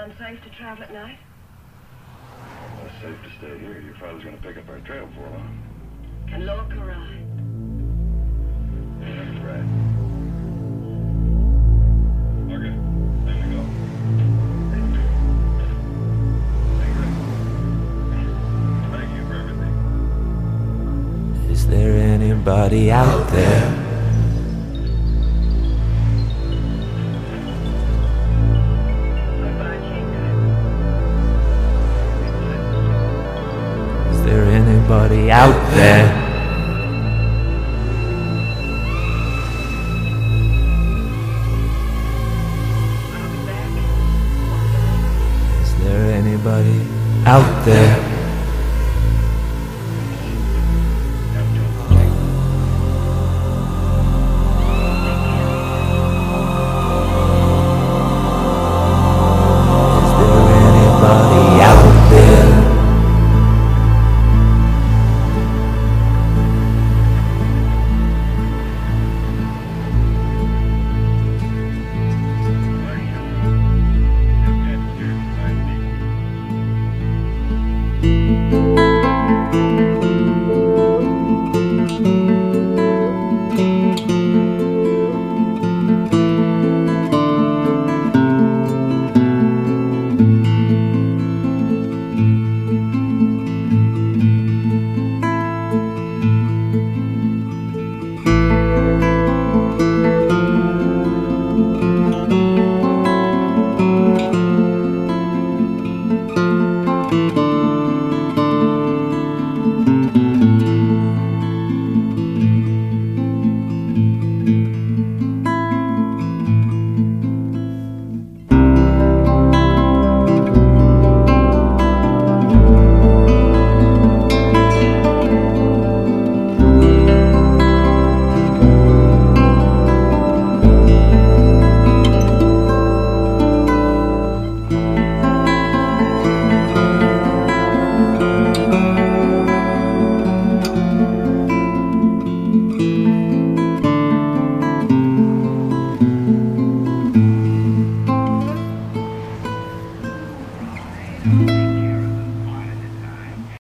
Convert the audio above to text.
unsafe to travel at night? Well, it's safe to stay here. Your father's gonna pick up our trail before long. Can Lorca ride? Yeah, that's right. Okay, time to go. Thank you for everything. Is there anybody out there? Is there anybody out there? Is there anybody out there?